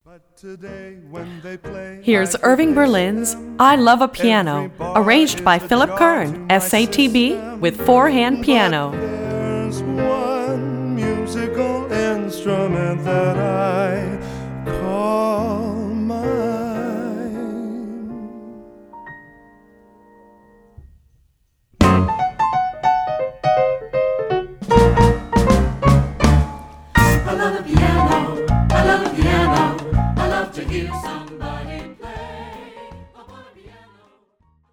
Here's Irving Berlin's I Love a Piano, arranged by Philip Kern, SATB, with four-hand piano. There's one musical instrument that I